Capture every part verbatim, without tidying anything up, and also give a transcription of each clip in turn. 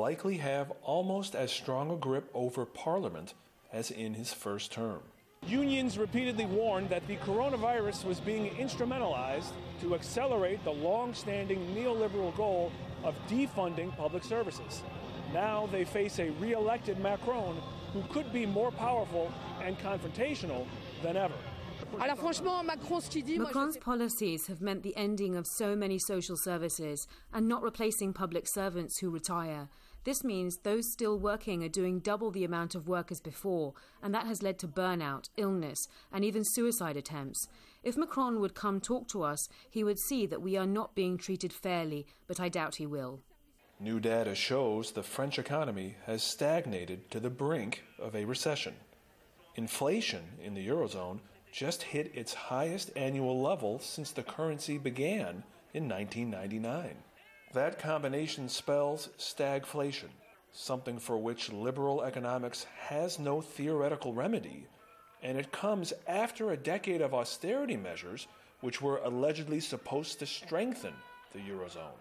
likely have almost as strong a grip over Parliament as in his first term. Unions repeatedly warned that the coronavirus was being instrumentalized to accelerate the long-standing neoliberal goal of defunding public services. Now they face a re-elected Macron who could be more powerful and confrontational than ever. Macron's policies have meant the ending of so many social services and not replacing public servants who retire. This means those still working are doing double the amount of work as before, and that has led to burnout, illness, and even suicide attempts. If Macron would come talk to us, he would see that we are not being treated fairly, but I doubt he will. New data shows the French economy has stagnated to the brink of a recession. Inflation in the Eurozone just hit its highest annual level since the currency began in nineteen ninety-nine. That combination spells stagflation, something for which liberal economics has no theoretical remedy, and it comes after a decade of austerity measures which were allegedly supposed to strengthen the Eurozone.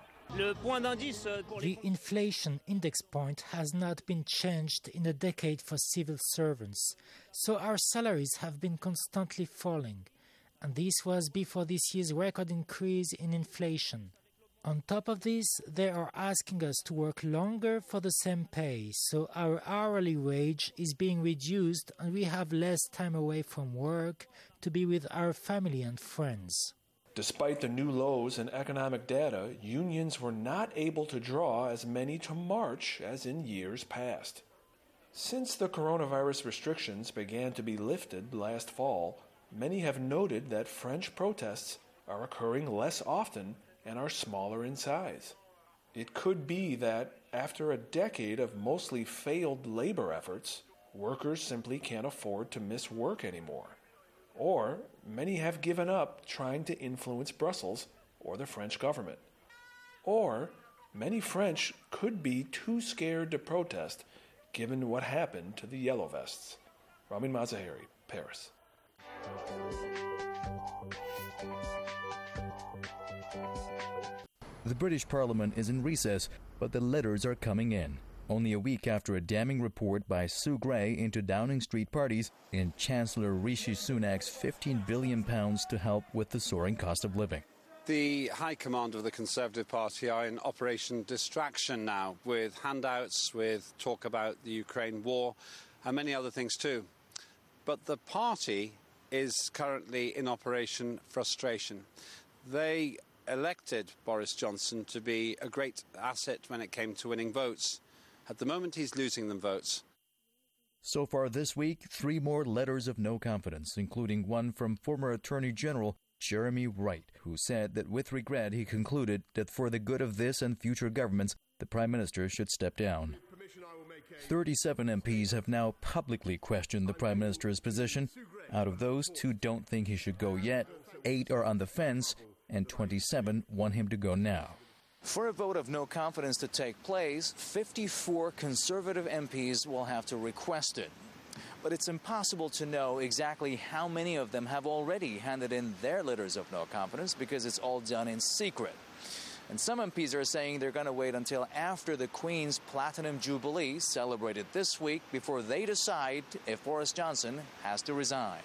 The inflation index point has not been changed in a decade for civil servants, so our salaries have been constantly falling, and this was before this year's record increase in inflation. On top of this, they are asking us to work longer for the same pay, so our hourly wage is being reduced and we have less time away from work to be with our family and friends. Despite the new lows in economic data, unions were not able to draw as many to March as in years past. Since the coronavirus restrictions began to be lifted last fall, many have noted that French protests are occurring less often and are smaller in size. It could be that, after a decade of mostly failed labor efforts, workers simply can't afford to miss work anymore. Or many have given up trying to influence Brussels or the French government. Or many French could be too scared to protest given what happened to the Yellow Vests. Ramin Mazaheri, Paris. The British Parliament is in recess, but the letters are coming in. Only a week after a damning report by Sue Gray into Downing Street parties in Chancellor Rishi Sunak's fifteen billion pounds to help with the soaring cost of living. The High Command of the Conservative Party are in Operation Distraction now, with handouts, with talk about the Ukraine war, and many other things too. But the party is currently in Operation Frustration. They elected Boris Johnson to be a great asset when it came to winning votes. At the moment, he's losing them votes. So far this week, three more letters of no confidence, including one from former Attorney General Jeremy Wright, who said that with regret he concluded that for the good of this and future governments, the Prime Minister should step down. thirty-seven M Ps have now publicly questioned the Prime Minister's position. Out of those, two don't think he should go yet, eight are on the fence, and twenty-seven want him to go now. For a vote of no confidence to take place, fifty-four Conservative M Ps will have to request it. But it's impossible to know exactly how many of them have already handed in their letters of no confidence because it's all done in secret. And some M Ps are saying they're going to wait until after the Queen's Platinum Jubilee, celebrated this week, before they decide if Boris Johnson has to resign.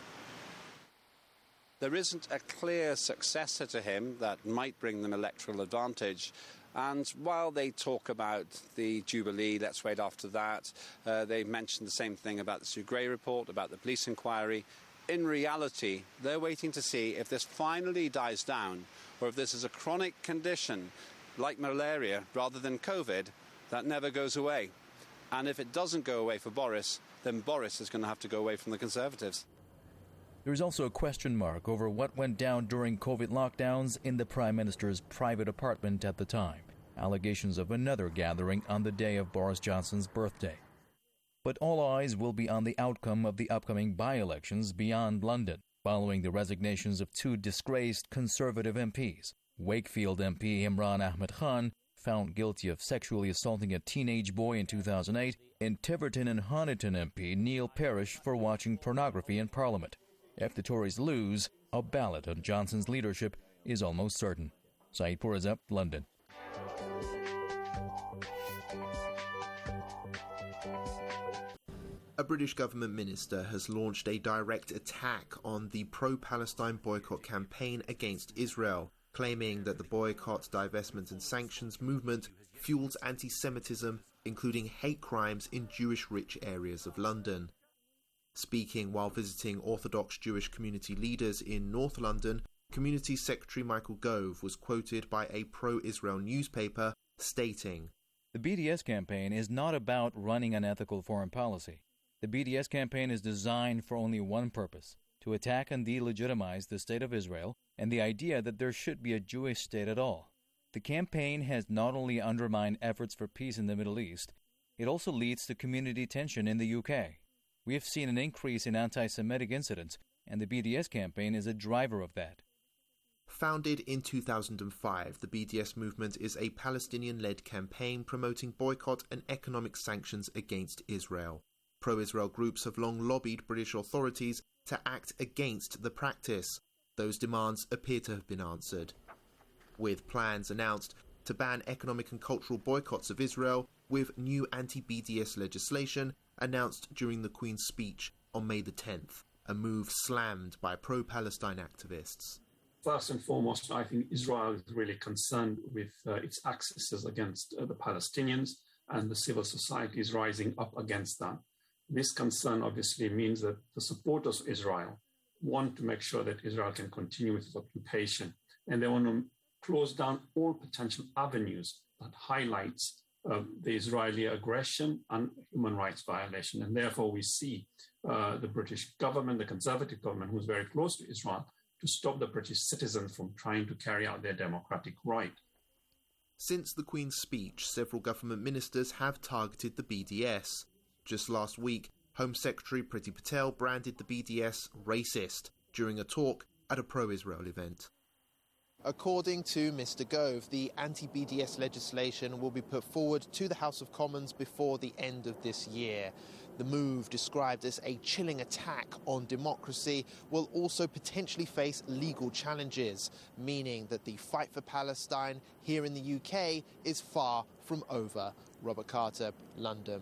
There isn't a clear successor to him that might bring them electoral advantage. And while they talk about the Jubilee, let's wait after that, uh, they mentioned the same thing about the Sue Gray report, about the police inquiry. In reality, they're waiting to see if this finally dies down or if this is a chronic condition like malaria rather than COVID that never goes away. And if it doesn't go away for Boris, then Boris is going to have to go away from the Conservatives. There is also a question mark over what went down during COVID lockdowns in the Prime Minister's private apartment at the time. Allegations of another gathering on the day of Boris Johnson's birthday. But all eyes will be on the outcome of the upcoming by-elections beyond London, following the resignations of two disgraced Conservative M Ps. Wakefield M P Imran Ahmed Khan, found guilty of sexually assaulting a teenage boy in two thousand eight, and Tiverton and Honiton M P Neil Parish for watching pornography in Parliament. If the Tories lose, a ballot on Johnson's leadership is almost certain. Saeed Pourazab, London. British government minister has launched a direct attack on the pro-Palestine boycott campaign against Israel, claiming that the boycott, divestment and sanctions movement fuels anti-Semitism, including hate crimes in Jewish-rich areas of London. Speaking while visiting Orthodox Jewish community leaders in North London, Community Secretary Michael Gove was quoted by a pro-Israel newspaper stating, "The B D S campaign is not about running an ethical foreign policy. The B D S campaign is designed for only one purpose, to attack and delegitimize the state of Israel and the idea that there should be a Jewish state at all. The campaign has not only undermined efforts for peace in the Middle East, it also leads to community tension in the U K. We have seen an increase in anti-Semitic incidents, and the B D S campaign is a driver of that." Founded in two thousand five, the B D S movement is a Palestinian-led campaign promoting boycott and economic sanctions against Israel. Pro-Israel groups have long lobbied British authorities to act against the practice. Those demands appear to have been answered, with plans announced to ban economic and cultural boycotts of Israel, with new anti-B D S legislation announced during the Queen's speech on May the tenth, a move slammed by pro-Palestine activists. First and foremost, I think Israel is really concerned with uh, its excesses against uh, the Palestinians, and the civil society is rising up against that. This concern obviously means that the supporters of Israel want to make sure that Israel can continue with its occupation, and they want to close down all potential avenues that highlights uh, the Israeli aggression and human rights violation. And therefore we see uh, the British government, the Conservative government, who's very close to Israel, to stop the British citizens from trying to carry out their democratic right. Since the Queen's speech, several government ministers have targeted the B D S. Just last week, Home Secretary Priti Patel branded the B D S racist during a talk at a pro-Israel event. According to Mister Gove, the anti-B D S legislation will be put forward to the House of Commons before the end of this year. The move, described as a chilling attack on democracy, will also potentially face legal challenges, meaning that the fight for Palestine here in the U K is far from over. Robert Carter, London.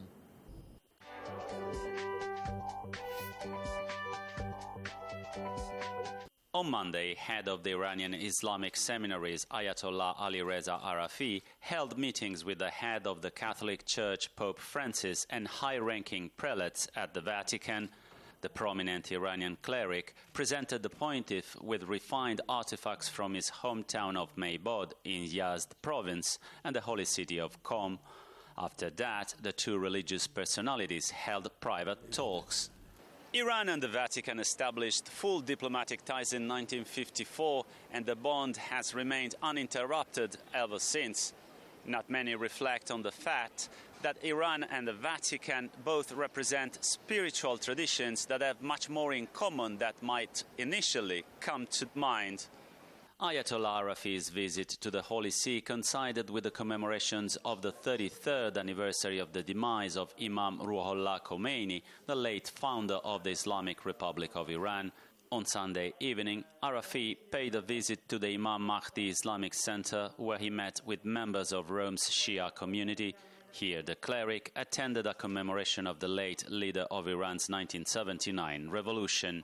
On Monday, head of the Iranian Islamic seminaries Ayatollah Ali Reza Arafi held meetings with the head of the Catholic Church, Pope Francis, and high-ranking prelates at the Vatican. The prominent Iranian cleric presented the pontiff with refined artifacts from his hometown of Meybod in Yazd province and the holy city of Qom. After that, the two religious personalities held private talks. Iran and the Vatican established full diplomatic ties in nineteen fifty-four, and the bond has remained uninterrupted ever since. Not many reflect on the fact that Iran and the Vatican both represent spiritual traditions that have much more in common than might initially come to mind. Ayatollah Arafi's visit to the Holy See coincided with the commemorations of the thirty-third anniversary of the demise of Imam Ruhollah Khomeini, the late founder of the Islamic Republic of Iran. On Sunday evening, Arafi paid a visit to the Imam Mahdi Islamic Center, where he met with members of Rome's Shia community. Here, the cleric attended a commemoration of the late leader of Iran's nineteen seventy-nine revolution.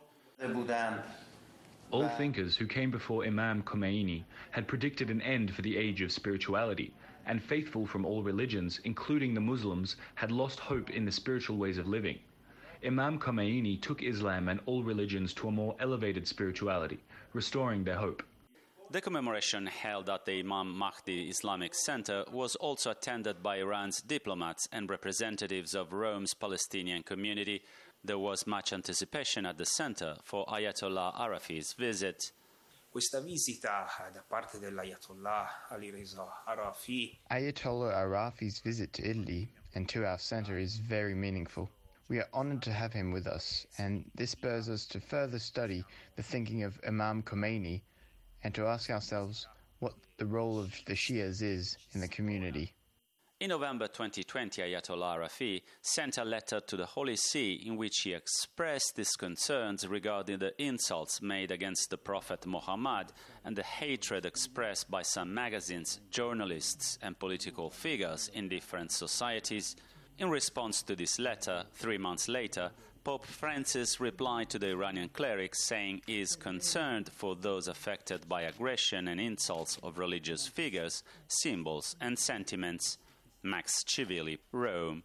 All thinkers who came before Imam Khomeini had predicted an end for the age of spirituality, and faithful from all religions, including the Muslims, had lost hope in the spiritual ways of living. Imam Khomeini took Islam and all religions to a more elevated spirituality, restoring their hope. The commemoration held at the Imam Mahdi Islamic Center was also attended by Iran's diplomats and representatives of Rome's Palestinian community. There was much anticipation at the center for Ayatollah Arafi's visit. Questa visita da parte dell'Ayatollah Ali Reza Arafi. Ayatollah Arafi's visit to Italy and to our center is very meaningful. We are honored to have him with us, and this spurs us to further study the thinking of Imam Khomeini and to ask ourselves what the role of the Shias is in the community. In November twenty twenty, Ayatollah Arafi sent a letter to the Holy See in which he expressed his concerns regarding the insults made against the Prophet Muhammad and the hatred expressed by some magazines, journalists and political figures in different societies. In response to this letter, three months later, Pope Francis replied to the Iranian clerics saying he is concerned for those affected by aggression and insults of religious figures, symbols and sentiments. Max Civilli, Rome.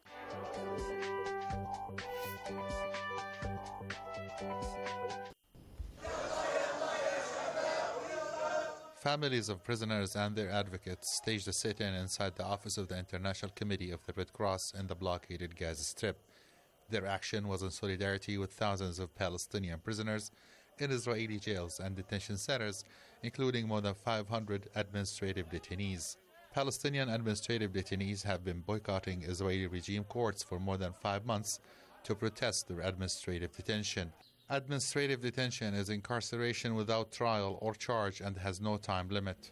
Families of prisoners and their advocates staged a sit-in inside the office of the International Committee of the Red Cross in the blockaded Gaza Strip. Their action was in solidarity with thousands of Palestinian prisoners in Israeli jails and detention centers, including more than five hundred administrative detainees. Palestinian administrative detainees have been boycotting Israeli regime courts for more than five months to protest their administrative detention. Administrative detention is incarceration without trial or charge and has no time limit.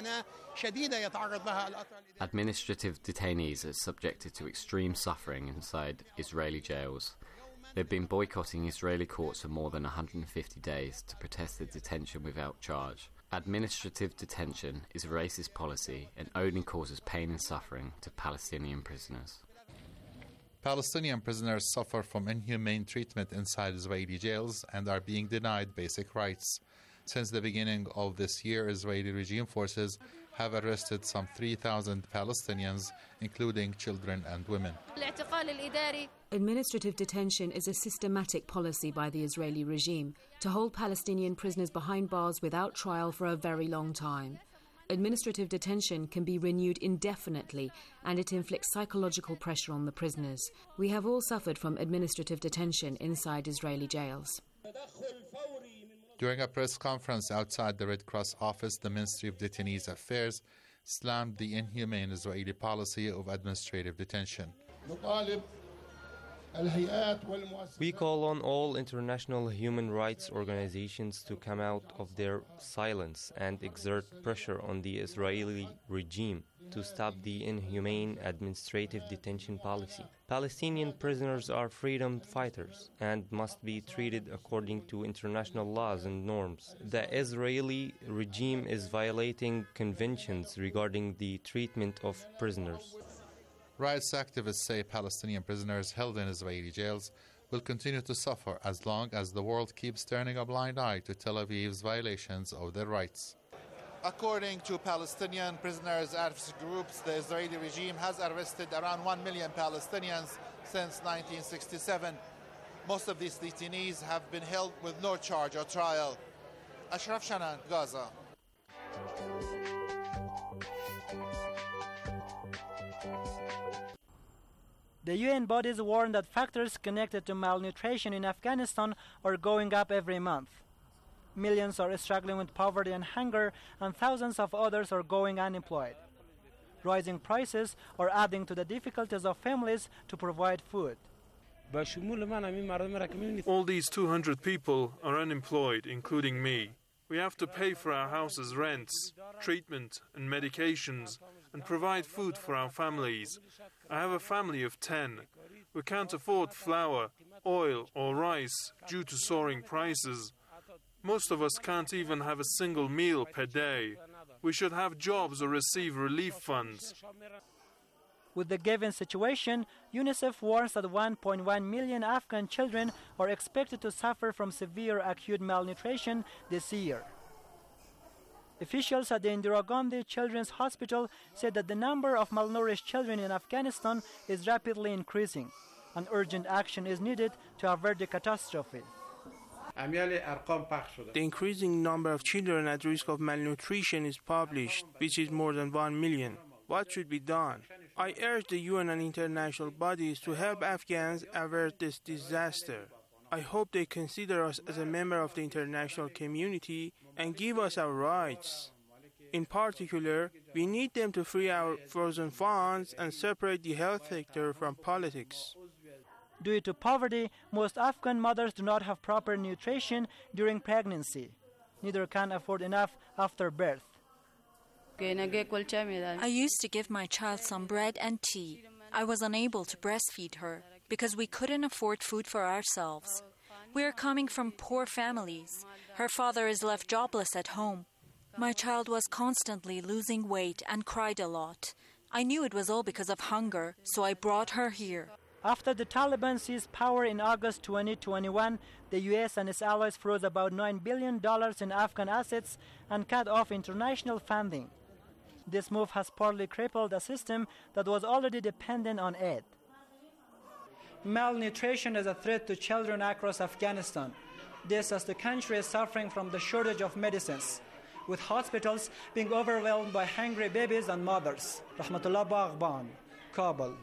Administrative detainees are subjected to extreme suffering inside Israeli jails. They've been boycotting Israeli courts for more than one hundred fifty days to protest the detention without charge. Administrative detention is a racist policy and only causes pain and suffering to Palestinian prisoners. Palestinian prisoners suffer from inhumane treatment inside Israeli jails and are being denied basic rights. Since the beginning of this year, Israeli regime forces have arrested some three thousand Palestinians, including children and women. Administrative detention is a systematic policy by the Israeli regime to hold Palestinian prisoners behind bars without trial for a very long time. Administrative detention can be renewed indefinitely, and it inflicts psychological pressure on the prisoners. We have all suffered from administrative detention inside Israeli jails. During a press conference outside the Red Cross office, the Ministry of Detainees Affairs slammed the inhumane Israeli policy of administrative detention. We call on all international human rights organizations to come out of their silence and exert pressure on the Israeli regime to stop the inhumane administrative detention policy. Palestinian prisoners are freedom fighters and must be treated according to international laws and norms. The Israeli regime is violating conventions regarding the treatment of prisoners. Rights activists say Palestinian prisoners held in Israeli jails will continue to suffer as long as the world keeps turning a blind eye to Tel Aviv's violations of their rights. According to Palestinian prisoners' advocacy groups, the Israeli regime has arrested around one million Palestinians since nineteen sixty-seven. Most of these detainees have been held with no charge or trial. Ashraf Shanan, Gaza. The U N bodies warn that factors connected to malnutrition in Afghanistan are going up every month. Millions are struggling with poverty and hunger, and thousands of others are going unemployed. Rising prices are adding to the difficulties of families to provide food. All these two hundred people are unemployed, including me. We have to pay for our house's rents, treatment and medications, and provide food for our families. I have a family of ten. We can't afford flour, oil or rice due to soaring prices. Most of us can't even have a single meal per day. We should have jobs or receive relief funds. With the given situation, UNICEF warns that one point one million Afghan children are expected to suffer from severe acute malnutrition this year. Officials at the Indira Gandhi Children's Hospital said that the number of malnourished children in Afghanistan is rapidly increasing, and urgent action is needed to avert the catastrophe. The increasing number of children at risk of malnutrition is published, which is more than one million. What should be done? I urge the U N and international bodies to help Afghans avert this disaster. I hope they consider us as a member of the international community and give us our rights. In particular, we need them to free our frozen funds and separate the health sector from politics. Due to poverty, most Afghan mothers do not have proper nutrition during pregnancy. Neither can afford enough after birth. I used to give my child some bread and tea. I was unable to breastfeed her because we couldn't afford food for ourselves. We are coming from poor families. Her father is left jobless at home. My child was constantly losing weight and cried a lot. I knew it was all because of hunger, so I brought her here. After the Taliban seized power in August twenty twenty-one, the U S and its allies froze about nine billion dollars in Afghan assets and cut off international funding. This move has partly crippled a system that was already dependent on aid. Malnutrition is a threat to children across Afghanistan. This as the country is suffering from the shortage of medicines, with hospitals being overwhelmed by hungry babies and mothers. Rahmatullah Baghban, Kabul.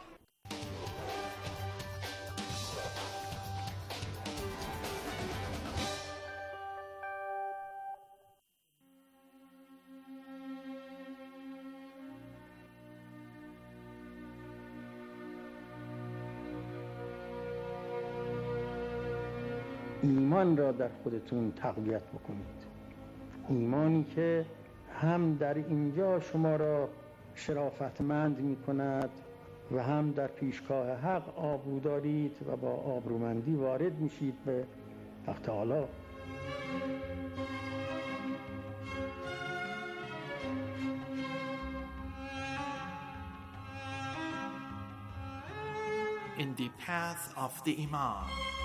ایمان را در خودتون تقویت بکنید. ایمانی که هم در اینجا شما را شرافتمند می کند و هم در پیشگاه حق آبرو دارید و با آبرومندی وارد میشید به حق تعالی. In the path of the Imam.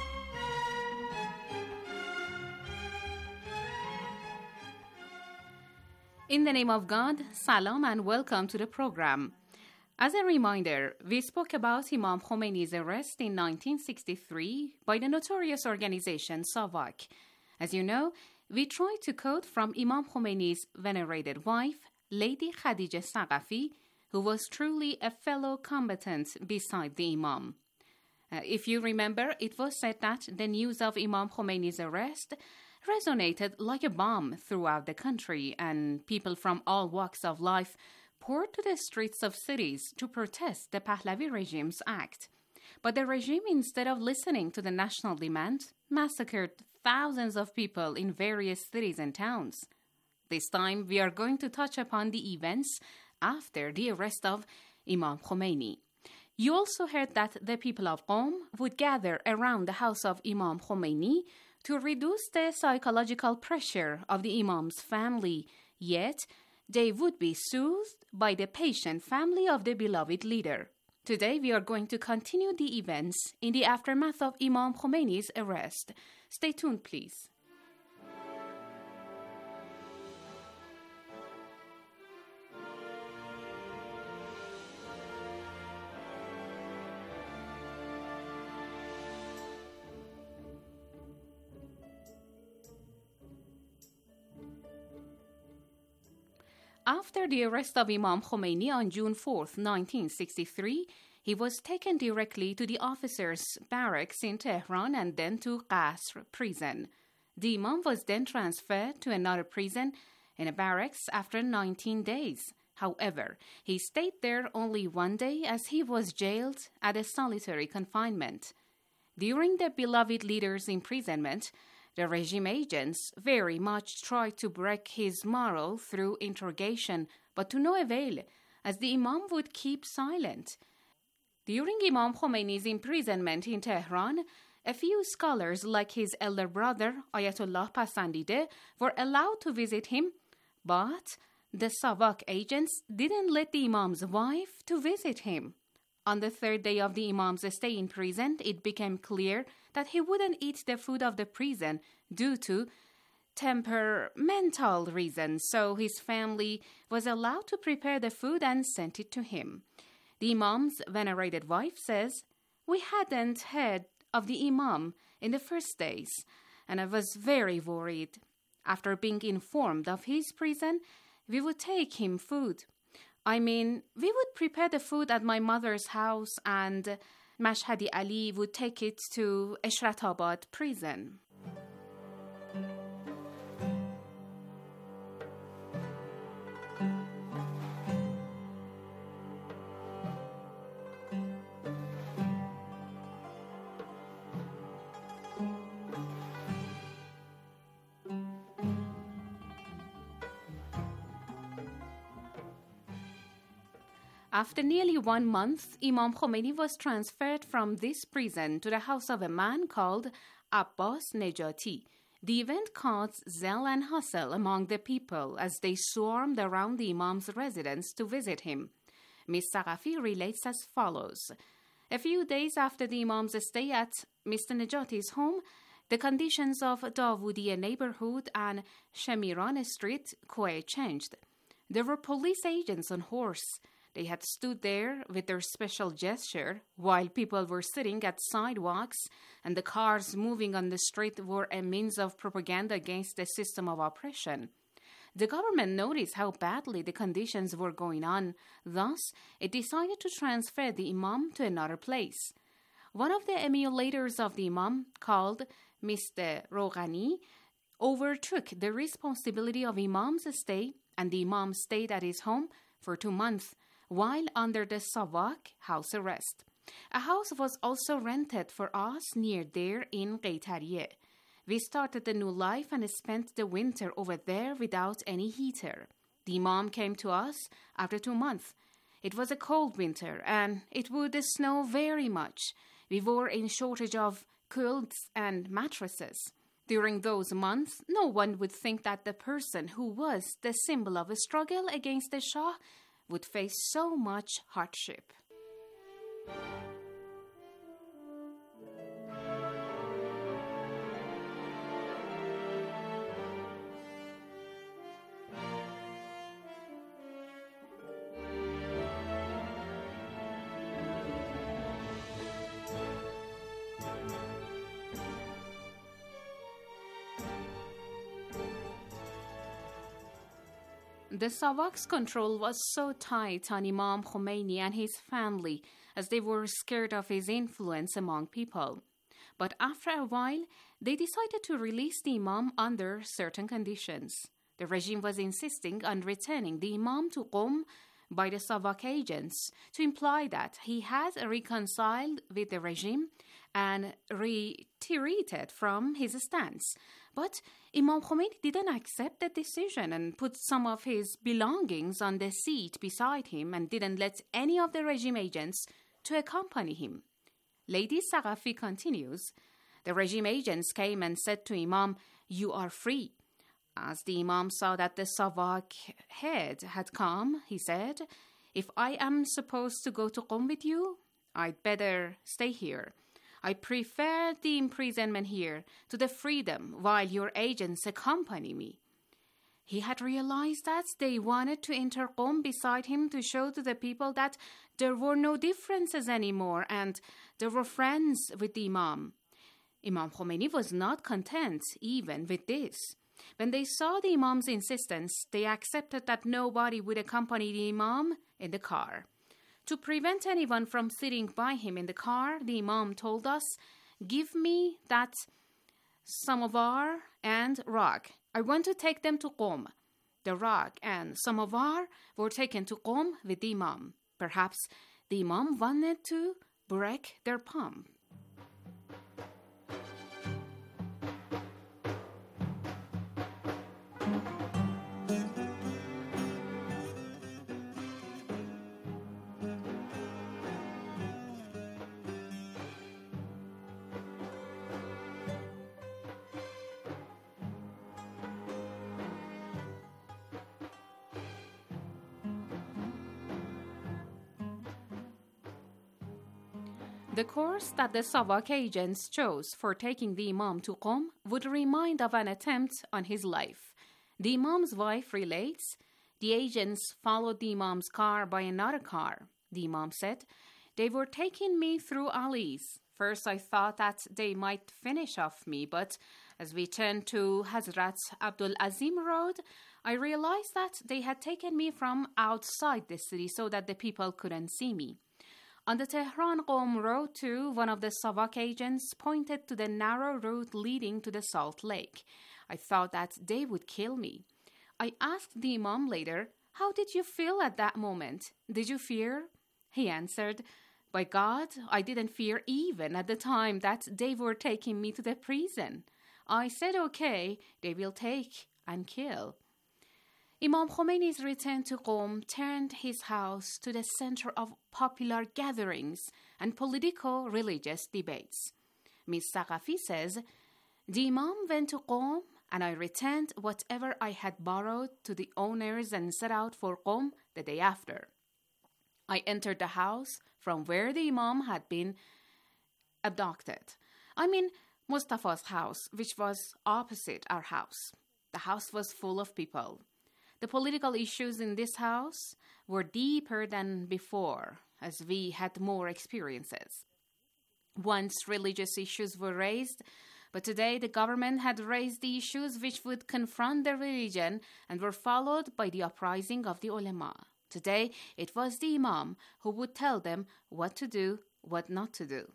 In the name of God, salam and welcome to the program. As a reminder, we spoke about Imam Khomeini's arrest in nineteen sixty-three by the notorious organization SAVAK. As you know, we tried to quote from Imam Khomeini's venerated wife, Lady Khadija Saqafi, who was truly a fellow combatant beside the Imam. Uh, if you remember, it was said that the news of Imam Khomeini's arrest resonated like a bomb throughout the country, and people from all walks of life poured to the streets of cities to protest the Pahlavi regime's act. But the regime, instead of listening to the national demand, massacred thousands of people in various cities and towns. This time, we are going to touch upon the events after the arrest of Imam Khomeini. You also heard that the people of Qom would gather around the house of Imam Khomeini to reduce the psychological pressure of the Imam's family, yet they would be soothed by the patient family of the beloved leader. Today we are going to continue the events in the aftermath of Imam Khomeini's arrest. Stay tuned, please. After the arrest of Imam Khomeini on June fourth, nineteen sixty-three, he was taken directly to the officers' barracks in Tehran and then to Qasr prison. The Imam was then transferred to another prison in a barracks after nineteen days. However, he stayed there only one day as he was jailed at a solitary confinement. During the beloved leader's imprisonment, the regime agents very much tried to break his morale through interrogation, but to no avail, as the Imam would keep silent. During Imam Khomeini's imprisonment in Tehran, a few scholars like his elder brother, Ayatollah Pasandide, were allowed to visit him, but the SAVAK agents didn't let the Imam's wife to visit him. On the third day of the Imam's stay in prison, it became clear that he wouldn't eat the food of the prison due to temperamental reasons, so his family was allowed to prepare the food and sent it to him. The Imam's venerated wife says, "We hadn't heard of the Imam in the first days, and I was very worried. After being informed of his prison, we would take him food. I mean, we would prepare the food at my mother's house and Mashhadi Ali would take it to Eshratabad prison." After nearly one month, Imam Khomeini was transferred from this prison to the house of a man called Abbas Nejati. The event caused zeal and hustle among the people as they swarmed around the Imam's residence to visit him. Miz Saqafi relates as follows. A few days after the Imam's stay at Mister Nejati's home, the conditions of Davoudiya neighborhood and Shemiran Street quite changed. There were police agents on horse. They had stood there with their special gesture while people were sitting at sidewalks, and the cars moving on the street were a means of propaganda against the system of oppression. The government noticed how badly the conditions were going on. Thus, it decided to transfer the Imam to another place. One of the emulators of the Imam, called Mister Roghani, overtook the responsibility of Imam's stay, and the Imam stayed at his home for two months while under the Savak house arrest. A house was also rented for us near there in Qeytariye. We started a new life and spent the winter over there without any heater. The Imam came to us after two months. It was a cold winter and it would snow very much. We were in shortage of quilts and mattresses. During those months, no one would think that the person who was the symbol of a struggle against the Shah would face so much hardship. The Savak's control was so tight on Imam Khomeini and his family as they were scared of his influence among people. But after a while, they decided to release the Imam under certain conditions. The regime was insisting on returning the Imam to Qom by the Savak agents to imply that he had reconciled with the regime and retreated from his stance. But Imam Khomeini didn't accept the decision and put some of his belongings on the seat beside him and didn't let any of the regime agents to accompany him. Lady Saqafi continues, the regime agents came and said to Imam, "You are free." As the Imam saw that the Savak head had come, he said, "If I am supposed to go to Qom with you, I'd better stay here. I prefer the imprisonment here to the freedom while your agents accompany me." He had realized that they wanted to enter Qom beside him to show to the people that there were no differences anymore and they were friends with the Imam. Imam Khomeini was not content even with this. When they saw the Imam's insistence, they accepted that nobody would accompany the Imam in the car. To prevent anyone from sitting by him in the car, the Imam told us, "Give me that samovar and rag. I want to take them to Qom." The rag and samovar were taken to Qom with the Imam. Perhaps the Imam wanted to break their palm. The course that the Savak agents chose for taking the Imam to Qom would remind of an attempt on his life. The Imam's wife relates, the agents followed the Imam's car by another car. The Imam said, "They were taking me through alleys. First I thought that they might finish off me, but as we turned to Hazrat Abdul Azim Road, I realized that they had taken me from outside the city so that the people couldn't see me. On the Tehran-Qom road too, one of the Savak agents pointed to the narrow route leading to the Salt Lake. I thought that they would kill me. I asked the Imam later, "How did you feel at that moment? Did you fear?" He answered, "By God, I didn't fear even at the time that they were taking me to the prison. I said, okay, they will take and kill." Imam Khomeini's return to Qom turned his house to the center of popular gatherings and politico-religious debates. Miz Saqafi says, "The Imam went to Qom and I returned whatever I had borrowed to the owners and set out for Qom the day after. I entered the house from where the Imam had been abducted. I mean, Mustafa's house, which was opposite our house. The house was full of people. The political issues in this house were deeper than before, as we had more experiences. Once religious issues were raised, but today the government had raised the issues which would confront the religion and were followed by the uprising of the ulama. Today it was the Imam who would tell them what to do, what not to do.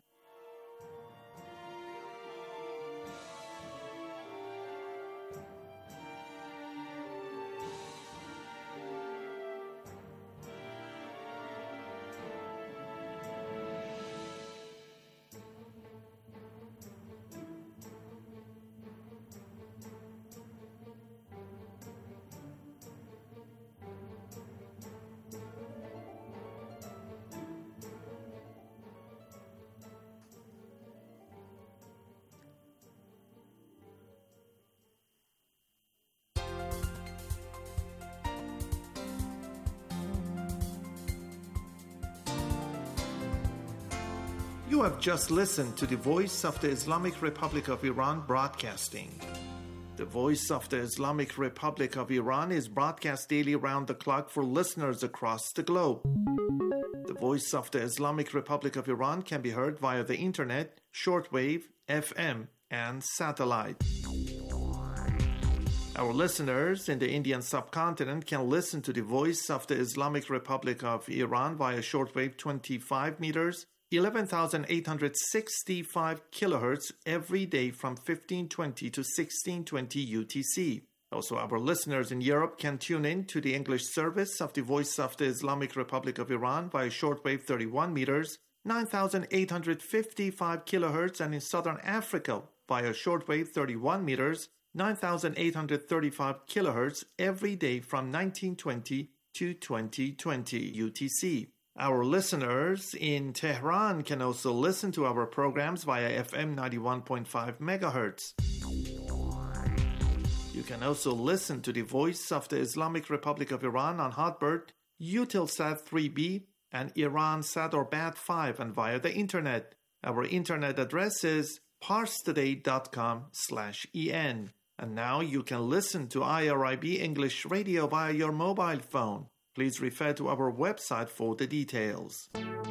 You have just listened to the Voice of the Islamic Republic of Iran broadcasting. The Voice of the Islamic Republic of Iran is broadcast daily round the clock for listeners across the globe. The Voice of the Islamic Republic of Iran can be heard via the internet, shortwave, F M, and satellite. Our listeners in the Indian subcontinent can listen to the Voice of the Islamic Republic of Iran via shortwave twenty-five meters, eleven thousand eight hundred sixty-five kilohertz every day from fifteen twenty to sixteen twenty U T C. Also, our listeners in Europe can tune in to the English service of the Voice of the Islamic Republic of Iran via shortwave thirty-one meters, nine thousand eight hundred fifty-five kilohertz, and in Southern Africa via shortwave thirty-one meters, nine thousand eight hundred thirty-five kilohertz every day from nineteen twenty to twenty twenty U T C. Our listeners in Tehran can also listen to our programs via F M ninety-one point five megahertz. You can also listen to the Voice of the Islamic Republic of Iran on Hotbird, Eutelsat three B, and Iransat or Bat five, and via the internet. Our internet address is parstoday.com slash en. And now you can listen to I R I B English Radio via your mobile phone. Please refer to our website for the details.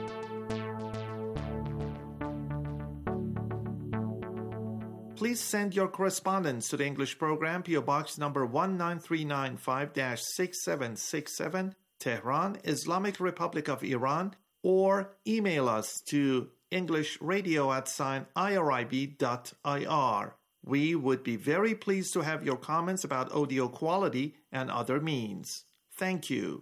Please send your correspondence to the English program, P O Box number one nine three nine five dash six seven six seven, Tehran, Islamic Republic of Iran, or email us to englishradio at sign irib dot ir. We would be very pleased to have your comments about audio quality and other means. Thank you.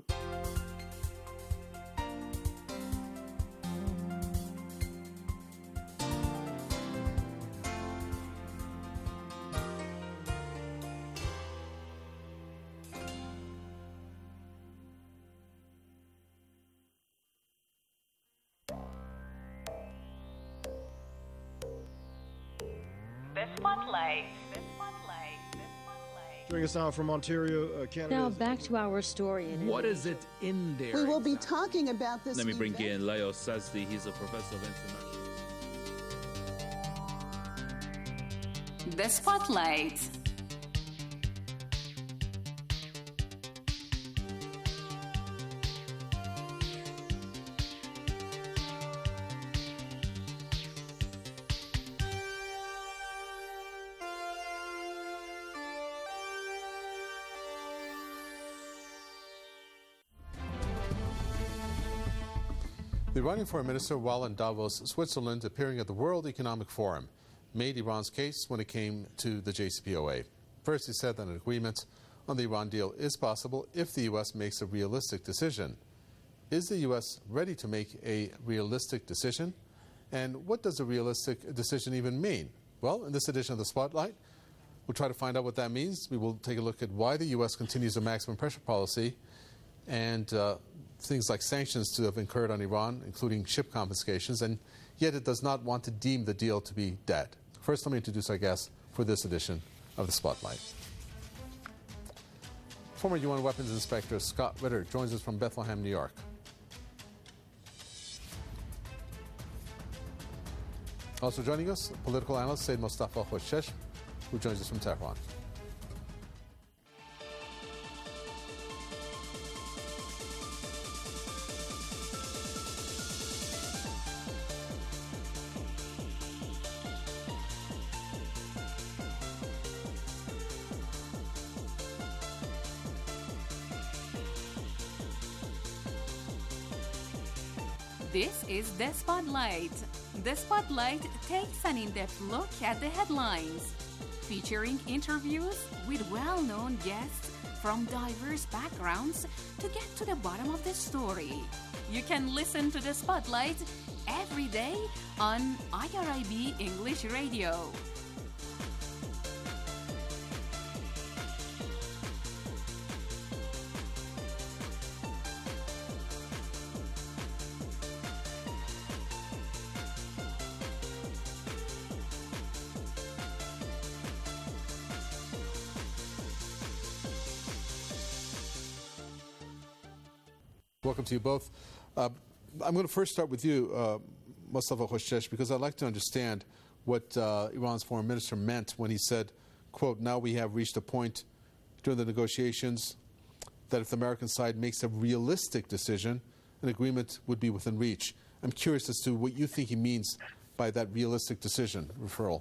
Joining us now from Ontario, uh, Canada. Now back to our story. In what is it in there? We will be talking about this. Let me bring event. in Leo Sazdi. He's a professor of international. The Spotlight. The Iranian Foreign Minister, while in Davos, Switzerland, appearing at the World Economic Forum, made Iran's case when it came to the J C P O A. First, he said that an agreement on the Iran deal is possible if the U S makes a realistic decision. Is the U S ready to make a realistic decision? And what does a realistic decision even mean? Well, in this edition of the Spotlight, we'll try to find out what that means. We will take a look at why the U S continues a maximum pressure policy and uh, things like sanctions to have incurred on Iran, including ship confiscations, and yet it does not want to deem the deal to be dead. First, let me introduce our guest for this edition of the Spotlight. Former U N Weapons Inspector Scott Ritter joins us from Bethlehem, New York. Also joining us, political analyst Said Mustafa Khoshesh, who joins us from Tehran. This is The Spotlight. The Spotlight takes an in-depth look at the headlines, featuring interviews with well-known guests from diverse backgrounds to get to the bottom of the story. You can listen to The Spotlight every day on I R I B English Radio. Welcome to you both. Uh, I'm going to first start with you, uh, Mustafa Khoshesh, because I'd like to understand what uh, Iran's foreign minister meant when he said, quote, now we have reached a point during the negotiations that if the American side makes a realistic decision, an agreement would be within reach. I'm curious as to what you think he means by that realistic decision referral.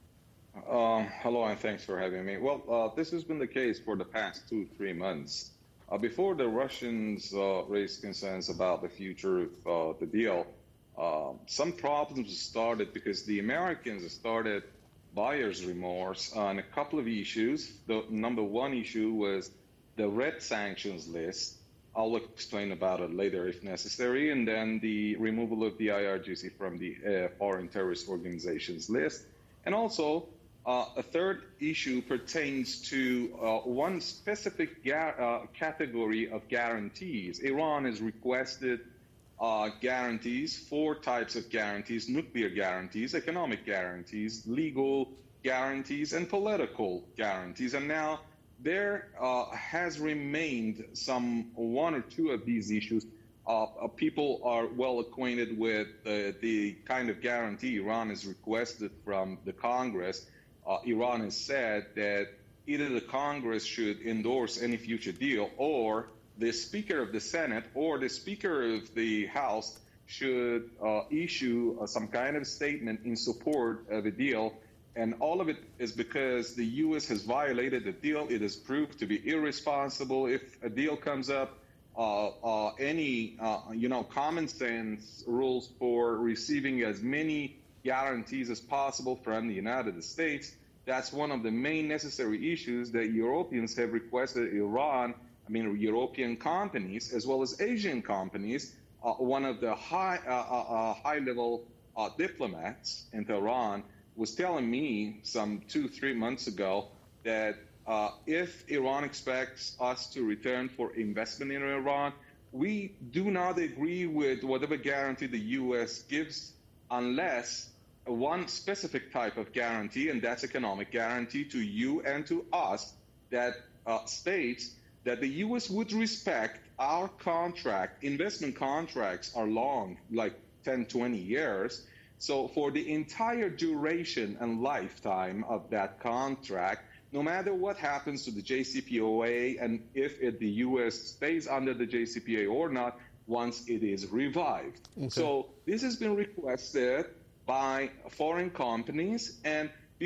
Um, hello, and thanks for having me. Well, uh, this has been the case for the past two, three months. Uh, before the Russians uh, raised concerns about the future of uh, the deal, uh, some problems started because the Americans started buyer's remorse on a couple of issues. The number one issue was the red sanctions list. I'll explain about it later if necessary. And then the removal of the I R G C from the uh, foreign terrorist organizations list. And also, Uh, a third issue pertains to uh, one specific ga- uh, category of guarantees. Iran has requested uh, guarantees, four types of guarantees: nuclear guarantees, economic guarantees, legal guarantees, and political guarantees. And now there uh, has remained some one or two of these issues. Uh, uh, people are well acquainted with uh, the kind of guarantee Iran has requested from the Congress. Uh, Iran has said that either the Congress should endorse any future deal, or the Speaker of the Senate or the Speaker of the House should uh, issue uh, some kind of statement in support of a deal. And all of it is because the U S has violated the deal. It is proved to be irresponsible. If a deal comes up, uh, uh, any uh, you know common sense rules for receiving as many guarantees as possible from the United States. That's one of the main necessary issues that Europeans have requested Iran, I mean European companies, as well as Asian companies. Uh, one of the high, uh, uh, uh, high-level uh, diplomats in Tehran was telling me some two, three months ago that uh, if Iran expects us to return for investment in Iran, we do not agree with whatever guarantee the U S gives unless one specific type of guarantee, and that's economic guarantee to you and to us, that uh, states that the U S would respect our contract. Investment contracts are long, like ten, twenty years. So for the entire duration and lifetime of that contract, no matter what happens to the J C P O A and if it, the U S stays under the J C P O A or not, once it is revived. Okay. So this has been requested by foreign companies, and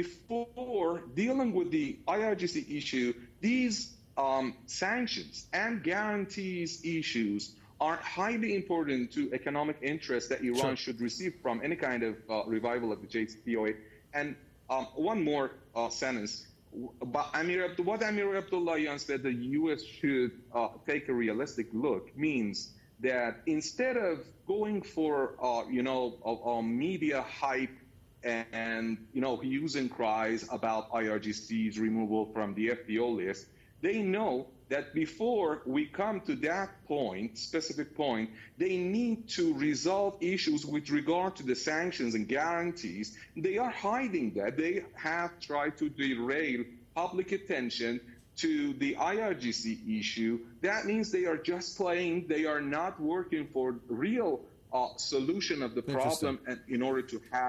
before dealing with the I R G C issue, these um, sanctions and guarantees issues are highly important to economic interests that Iran sure. should receive from any kind of uh, revival of the J C P O A. And um, one more uh, sentence. But Amir, what Amir Abdullahian said the U S should uh, take a realistic look means that instead of going for, uh, you know, a, a media hype and, and, you know, hues and cries about I R G C's removal from the F B O list, they know that before we come to that point, specific point, they need to resolve issues with regard to the sanctions and guarantees. They are hiding that. They have tried to derail public attention to the I R G C issue. That means they are just playing. They are not working for real uh, solution of the problem and in order to have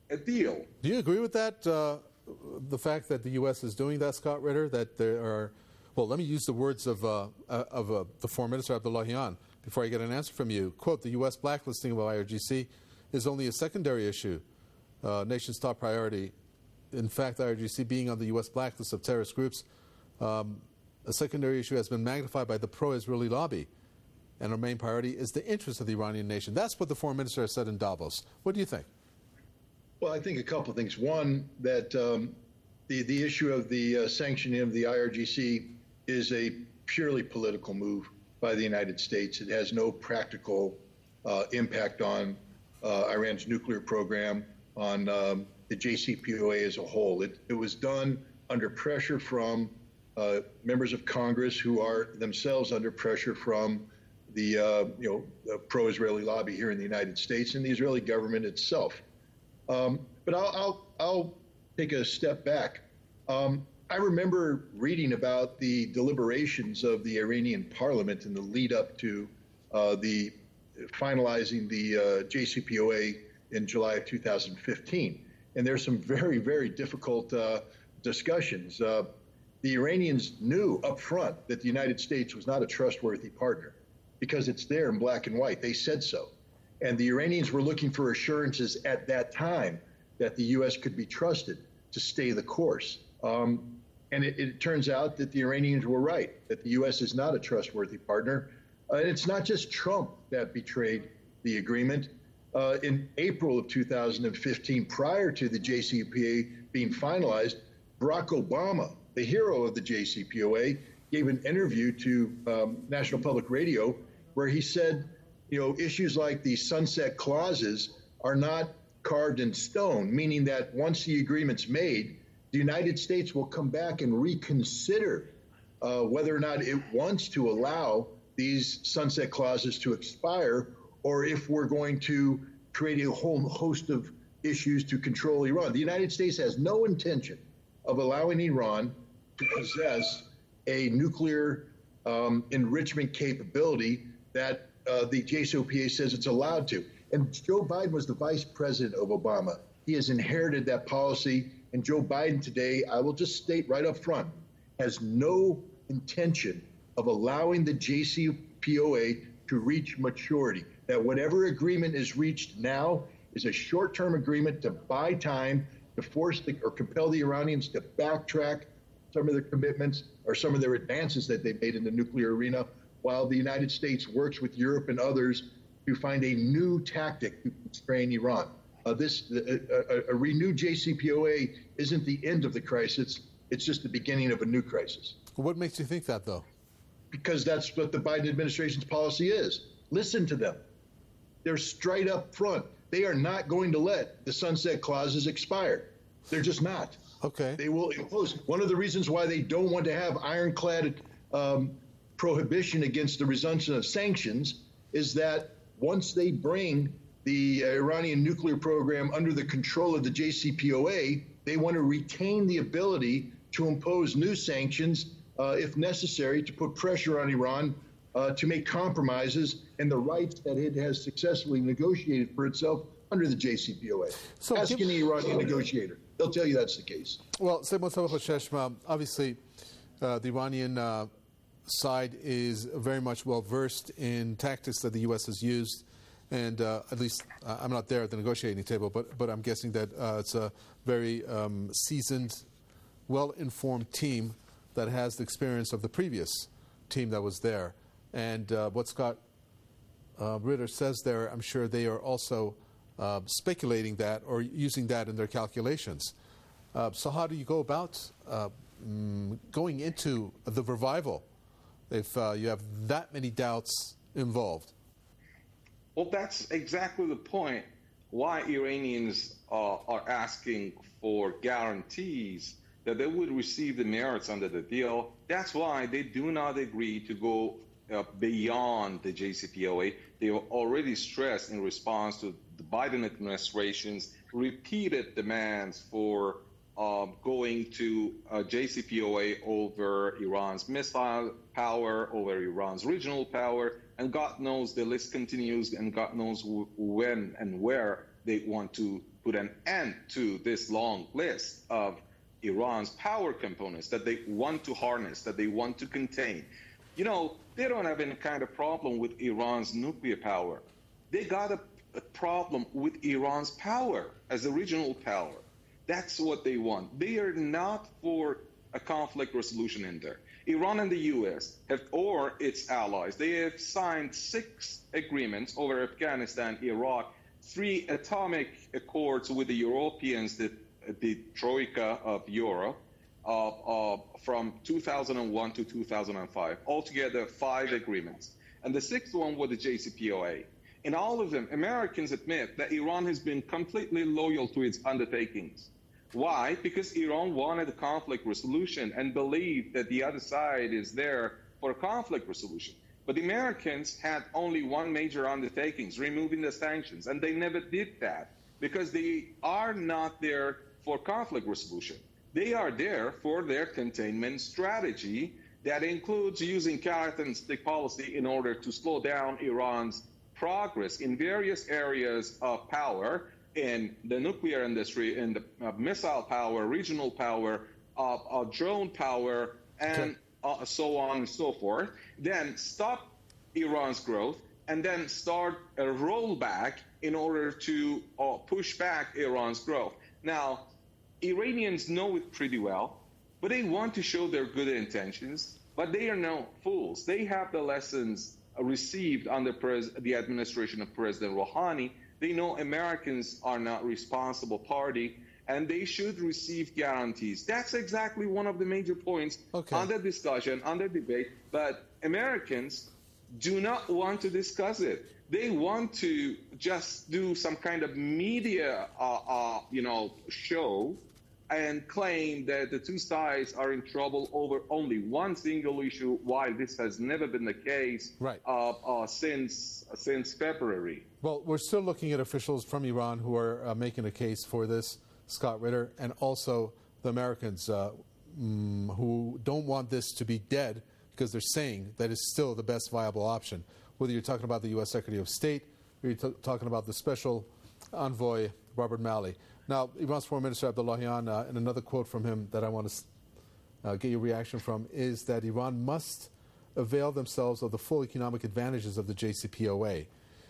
a deal. Do you agree with that, uh, the fact that the U S is doing that, Scott Ritter, that there are, well, let me use the words of, uh, of uh, the Foreign Minister, Abdullahian, before I get an answer from you. Quote, the U S blacklisting of I R G C is only a secondary issue, uh, nation's top priority. In fact, I R G C being on the U S blacklist of terrorist groups, um, a secondary issue has been magnified by the pro-Israeli lobby. And our main priority is the interest of the Iranian nation. That's what the Foreign Minister has said in Davos. What do you think? Well, I think a couple of things. One, that um, the, the issue of the uh, sanctioning of the I R G C is a purely political move by the United States. It has no practical uh, impact on uh, Iran's nuclear program, on um, the J C P O A as a whole. It, it was done under pressure from uh, members of Congress who are themselves under pressure from the uh, you know the pro-Israeli lobby here in the United States and the Israeli government itself. Um, but I'll, I'll, I'll take a step back. Um, I remember reading about the deliberations of the Iranian parliament in the lead up to uh, the finalizing the uh, J C P O A in July of two thousand fifteen. And there's some very, very difficult uh, discussions. Uh, the Iranians knew up front that the United States was not a trustworthy partner because it's there in black and white. They said so. And the Iranians were looking for assurances at that time that the U S could be trusted to stay the course. Um, and it, it turns out that the Iranians were right, that the U S is not a trustworthy partner. Uh, and it's not just Trump that betrayed the agreement. Uh, in April of two thousand fifteen, prior to the J C P O A being finalized, Barack Obama, the hero of the J C P O A, gave an interview to um, National Public Radio where he said, you know, issues like the sunset clauses are not carved in stone, meaning that once the agreement's made, the United States will come back and reconsider uh, whether or not it wants to allow these sunset clauses to expire, or if we're going to create a whole host of issues to control Iran. The United States has no intention of allowing Iran to possess a nuclear um, enrichment capability that uh, the J C P O A says it's allowed to. And Joe Biden was the vice president of Obama. He has inherited that policy. And Joe Biden today, I will just state right up front, has no intention of allowing the J C P O A to reach maturity. That whatever agreement is reached now is a short-term agreement to buy time, to force the, or compel the Iranians to backtrack some of their commitments or some of their advances that they've made in the nuclear arena, while the United States works with Europe and others to find a new tactic to constrain Iran. Uh, this a, a, a renewed J C P O A isn't the end of the crisis. It's just the beginning of a new crisis. What makes you think that, though? Because that's what the Biden administration's policy is. Listen to them. They're straight up front. They are not going to let the sunset clauses expire. They're just not. Okay. They will impose. One of the reasons why they don't want to have ironclad um, prohibition against the resumption of sanctions is that once they bring the Iranian nuclear program under the control of the J C P O A, they want to retain the ability to impose new sanctions uh, if necessary, to put pressure on Iran uh, to make compromises in the rights that it has successfully negotiated for itself under the J C P O A. So Ask any Iranian negotiator. They'll tell you that's the case. Well, obviously, uh, the Iranian uh, side is very much well-versed in tactics that the U S has used. And uh, at least uh, I'm not there at the negotiating table, but, but I'm guessing that uh, it's a very um, seasoned, well-informed team that has the experience of the previous team that was there. And uh, what Scott uh, Ritter says there, I'm sure they are also uh, speculating that or using that in their calculations. Uh, so how do you go about uh, mm, going into the revival if uh, you have that many doubts involved? Well, that's exactly the point why Iranians uh, are asking for guarantees that they would receive the merits under the deal. That's why they do not agree to go uh, beyond the J C P O A. They were already stressed in response to the Biden administration's repeated demands for uh, going to uh, J C P O A over Iran's missile power, over Iran's regional power, and God knows the list continues, and God knows w- when and where they want to put an end to this long list of Iran's power components that they want to harness, that they want to contain. You know, they don't have any kind of problem with Iran's nuclear power. They got a, a problem with Iran's power as a regional power. That's what they want. They are not for a conflict resolution in there. Iran and the U S have, or its allies, they have signed six agreements over Afghanistan, Iraq, three atomic accords with the Europeans, the, the Troika of Europe, uh, uh, from two thousand one to two thousand five. Altogether, five agreements. And the sixth one was the J C P O A. In all of them, Americans admit that Iran has been completely loyal to its undertakings. Why? Because Iran wanted a conflict resolution and believed that the other side is there for a conflict resolution. But the Americans had only one major undertaking, removing the sanctions, and they never did that because they are not there for conflict resolution. They are there for their containment strategy that includes using carrot and stick policy in order to slow down Iran's progress in various areas of power, in the nuclear industry, in the uh, missile power, regional power, uh, uh, drone power, and uh, so on and so forth. Then stop Iran's growth, and then start a rollback in order to uh, push back Iran's growth. Now, Iranians know it pretty well, but they want to show their good intentions, but they are no fools. They have the lessons received under pres- the administration of President Rouhani. They know Americans are not responsible party, and they should receive guarantees. That's exactly one of the major points okay. under discussion, under debate, but Americans do not want to discuss it. They want to just do some kind of media, uh, uh, you know, show and claim that the two sides are in trouble over only one single issue, while this has never been the case right. uh, uh, since since February. Well, we're still looking at officials from Iran who are uh, making a case for this, Scott Ritter, and also the Americans uh, mm, who don't want this to be dead because they're saying that it's still the best viable option. Whether you're talking about the U S Secretary of State or you're t- talking about the Special Envoy, Robert Malley. Now, Iran's Foreign Minister Abdullahian, uh, and another quote from him that I want to uh, get your reaction from, is that Iran must avail themselves of the full economic advantages of the J C P O A.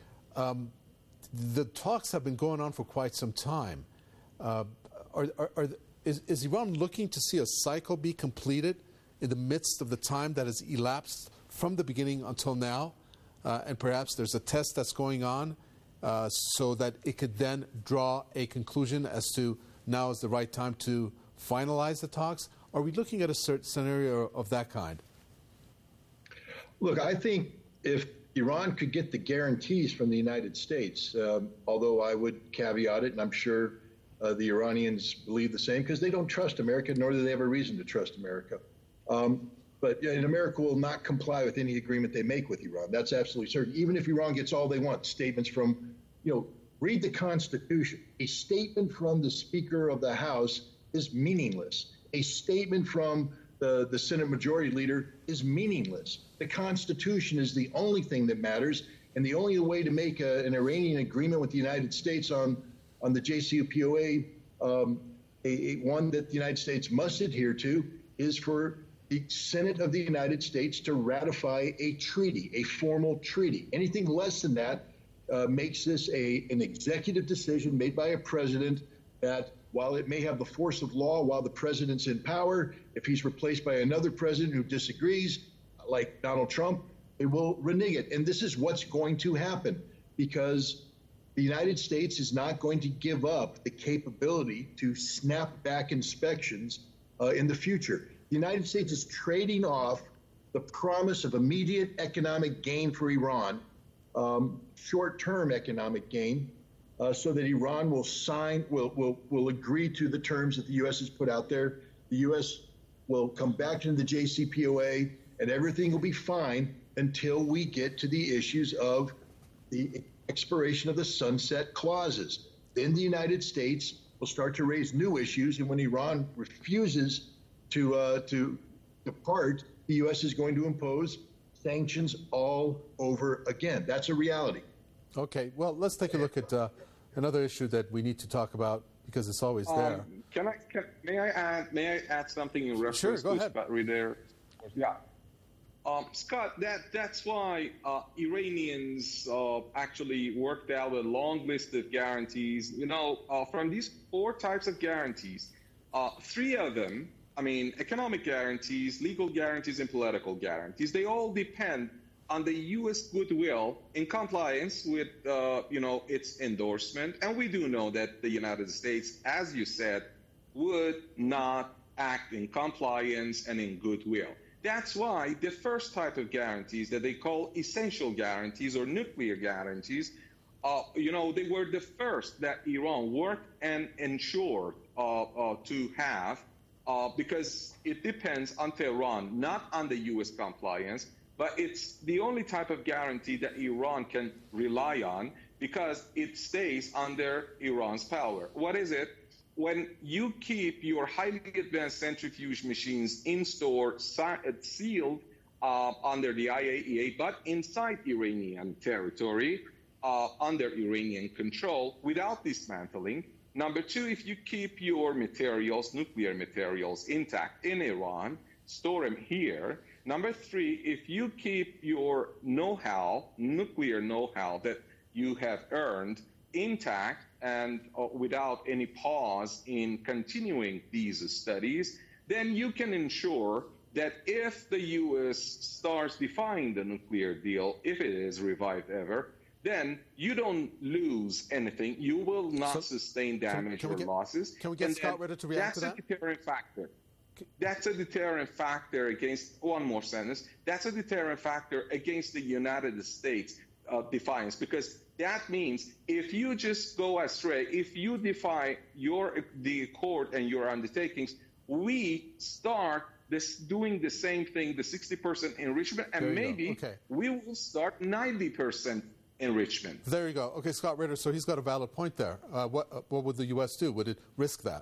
Um, the talks have been going on for quite some time. Uh, are, are, are, is, is Iran looking to see a cycle be completed in the midst of the time that has elapsed from the beginning until now? Uh, and perhaps there's a test that's going on uh, so that it could then draw a conclusion as to now is the right time to finalize the talks? Are we looking at a certain scenario of that kind? Look, I think if Iran could get the guarantees from the United States, um, although I would caveat it, and I'm sure uh, the Iranians believe the same, because they don't trust America, nor do they have a reason to trust America. Um, but and America will not comply with any agreement they make with Iran. That's absolutely certain. Even if Iran gets all they want, statements from, you know, read the Constitution. A statement from the Speaker of the House is meaningless. A statement from the, the Senate Majority Leader is meaningless. The Constitution is the only thing that matters, and the only way to make a, an Iranian agreement with the United States on, on the J C P O A, um, a, a one that the United States must adhere to, is for the Senate of the United States to ratify a treaty, a formal treaty. Anything less than that uh, makes this a an executive decision made by a president that, while it may have the force of law while the president's in power, if he's replaced by another president who disagrees, like Donald Trump, it will renege it. And this is what's going to happen, because the United States is not going to give up the capability to snap back inspections uh, in the future. The United States is trading off the promise of immediate economic gain for Iran, um, short-term economic gain, uh, so that Iran will sign, will, will, will agree to the terms that the U S has put out there. The U S will come back into the J C P O A, and everything will be fine until we get to the issues of the expiration of the sunset clauses. Then the United States will start to raise new issues, and when Iran refuses to uh, to depart, the U S is going to impose sanctions all over again. That's a reality. Okay, well, let's take a look at uh, another issue that we need to talk about because it's always Um, there. Can I? Can, may I add? May I add something in reference Sure, go to ahead. Scott Ritter? Yeah. Um, Scott, that that's why uh, Iranians uh, actually worked out a long list of guarantees. You know, uh, from these four types of guarantees, uh, three of them, I mean, economic guarantees, legal guarantees, and political guarantees, they all depend on the U S goodwill in compliance with, uh, you know, its endorsement. And we do know that the United States, as you said, would not act in compliance and in goodwill. That's why the first type of guarantees that they call essential guarantees or nuclear guarantees, uh, you know, they were the first that Iran worked and ensured uh, uh, to have uh, because it depends on Tehran, not on the U S compliance, but it's the only type of guarantee that Iran can rely on because it stays under Iran's power. What is it? When you keep your highly advanced centrifuge machines in store, sealed uh, under the I A E A, but inside Iranian territory, uh, under Iranian control, without dismantling. Number two, if you keep your materials, nuclear materials, intact in Iran, store them here. Number three, if you keep your know-how, nuclear know-how that you have earned intact, and uh, without any pause in continuing these studies, then you can ensure that if the U S starts defying the nuclear deal, if it is revived ever, then you don't lose anything. You will not so, sustain damage can, can or get, losses. Can we get and Scott Ritter to react to that? That's a deterrent factor. That's a deterrent factor against, one more sentence, that's a deterrent factor against the United States uh, defiance, because that means if you just go astray, if you defy your the accord and your undertakings, we start this doing the same thing, the sixty percent enrichment, and maybe okay. we will start ninety percent enrichment. There you go. Okay, Scott Ritter, so he's got a valid point there. Uh, what, uh, what would the U S do? Would it risk that?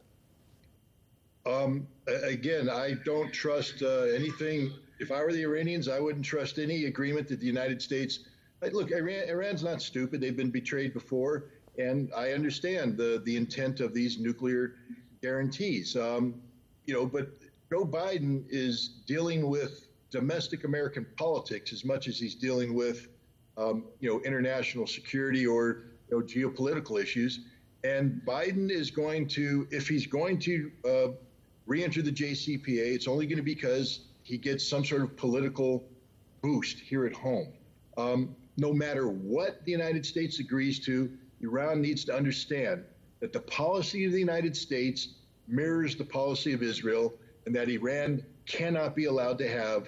Um, again, I don't trust uh, anything. If I were the Iranians, I wouldn't trust any agreement that the United States... Look, Iran, Iran's not stupid. They've been betrayed before, and I understand the, the intent of these nuclear guarantees. Um, you know, but Joe Biden is dealing with domestic American politics as much as he's dealing with, um, you know, international security or you know, geopolitical issues. And Biden is going to, if he's going to uh, re-enter the J C P O A, it's only going to be because he gets some sort of political boost here at home. Um, no matter what the United States agrees to, Iran needs to understand that the policy of the United States mirrors the policy of Israel, and that Iran cannot be allowed to have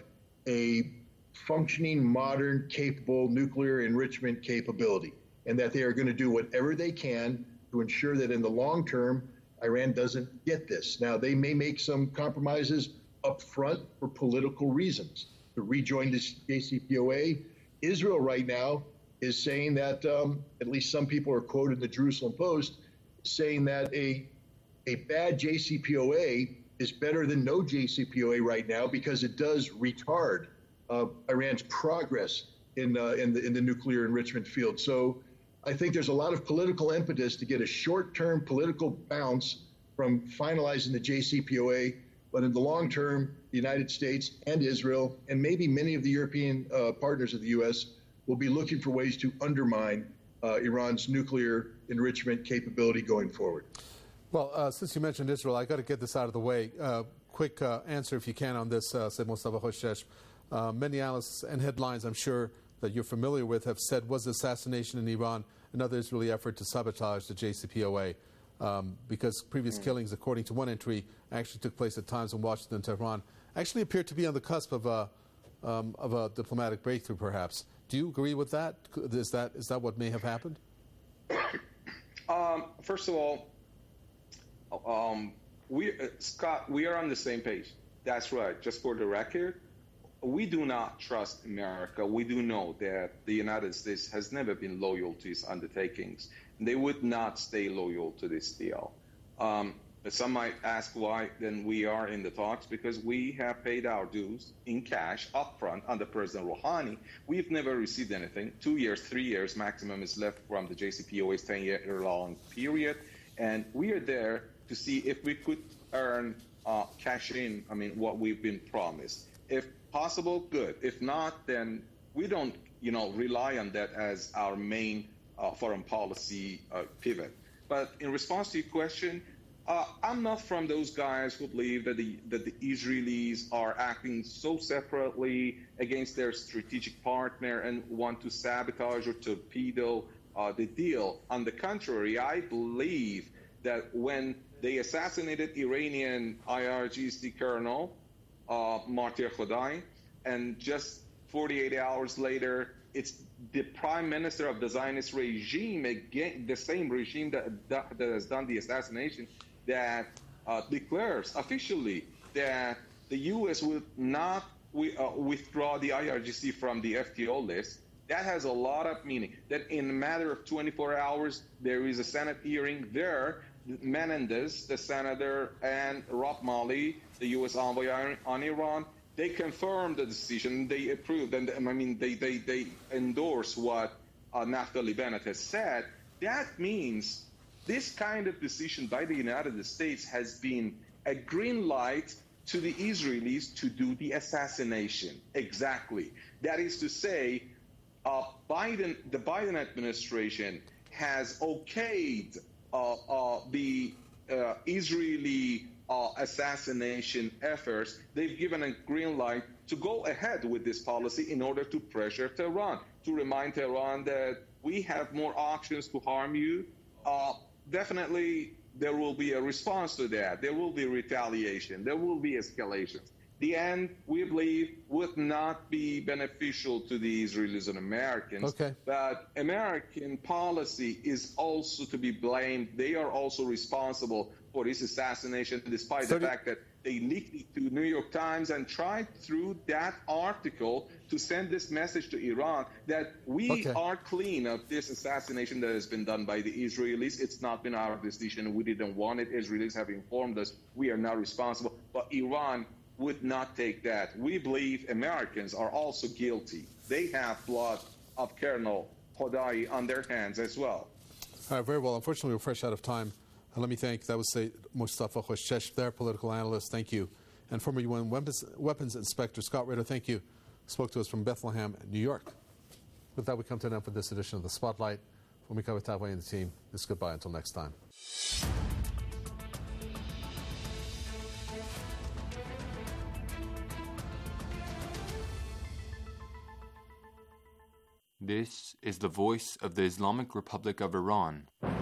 a functioning, modern, capable nuclear enrichment capability, and that they are going to do whatever they can to ensure that in the long term, Iran doesn't get this. Now, they may make some compromises up front for political reasons to rejoin this J C P O A. Israel right now is saying that, um, at least some people are quoted in the Jerusalem Post, saying that a a bad J C P O A is better than no J C P O A right now because it does retard uh, Iran's progress in uh, in the in the nuclear enrichment field. So I think there's a lot of political impetus to get a short-term political bounce from finalizing the J C P O A, but in the long term, the United States and Israel, and maybe many of the European uh, partners of the U S, will be looking for ways to undermine uh, Iran's nuclear enrichment capability going forward. Well, uh, since you mentioned Israel, I got to get this out of the way. Uh, quick uh, answer, if you can, on this, uh, said Mustafa Khoshesh. Uh, many analysts and headlines, I'm sure, that you're familiar with have said, was the assassination in Iran another Israeli effort to sabotage the J C P O A? Um, because previous mm. killings, according to one entry, actually took place at times when Washington and Tehran actually appeared to be on the cusp of a, um, of a diplomatic breakthrough, perhaps. Do you agree with that? Is that is that what may have happened? Um, first of all, um, we uh, Scott, we are on the same page. That's right. Just for the record, we do not trust America. We do know that the United States has never been loyal to its undertakings. They would not stay loyal to this deal. Um, Some might ask why then we are in the talks, because we have paid our dues in cash upfront under President Rouhani. We've never received anything. Two years, three years maximum is left from the J C P O A's ten-year-long period. And we are there to see if we could earn uh, cash in, I mean, what we've been promised. If possible, good. If not, then we don't, you know, rely on that as our main uh, foreign policy uh, pivot. But in response to your question, Uh, I'm not from those guys who believe that the that the Israelis are acting so separately against their strategic partner and want to sabotage or torpedo uh, the deal. On the contrary, I believe that when they assassinated Iranian I R G C colonel uh, Martyr Khodai, and just forty-eight hours later, it's the prime minister of the Zionist regime, again, the same regime that that, that has done the assassination, that uh, declares officially that the U S will not we, uh, withdraw the I R G C from the F T O list. That has a lot of meaning. That in a matter of twenty-four hours, there is a Senate hearing there. Menendez, the senator, and Rob Malley, the U S envoy on Iran, they confirmed the decision. They approved, and I mean, they they they endorse what uh, Naftali Bennett has said. That means this kind of decision by the United States has been a green light to the Israelis to do the assassination. Exactly. That is to say, uh, Biden, the Biden administration has okayed uh, uh, the uh, Israeli uh, assassination efforts. They've given a green light to go ahead with this policy in order to pressure Tehran, to remind Tehran that we have more options to harm you. Uh, Definitely, there will be a response to that. There will be retaliation. There will be escalations. The end, we believe, would not be beneficial to the Israelis and Americans. Okay. But American policy is also to be blamed. They are also responsible for this assassination, despite thirty the fact that they leaked it to New York Times and tried through that article to send this message to Iran that we okay. are clean of this assassination that has been done by the Israelis. It's not been our decision. We didn't want it. Israelis have informed us. We are not responsible. But Iran would not take that. We believe Americans are also guilty. They have blood of Colonel Khodai on their hands as well. All right, very well. Unfortunately, we're fresh out of time. And let me thank, that was say, Mustafa Khoshchesh, their political analyst. Thank you. And former U N weapons, weapons Inspector Scott Ritter, thank you. Spoke to us from Bethlehem, New York. With that, we come to an end for this edition of The Spotlight. When we cover Tavway and the team, it's goodbye until next time. This is the voice of the Islamic Republic of Iran.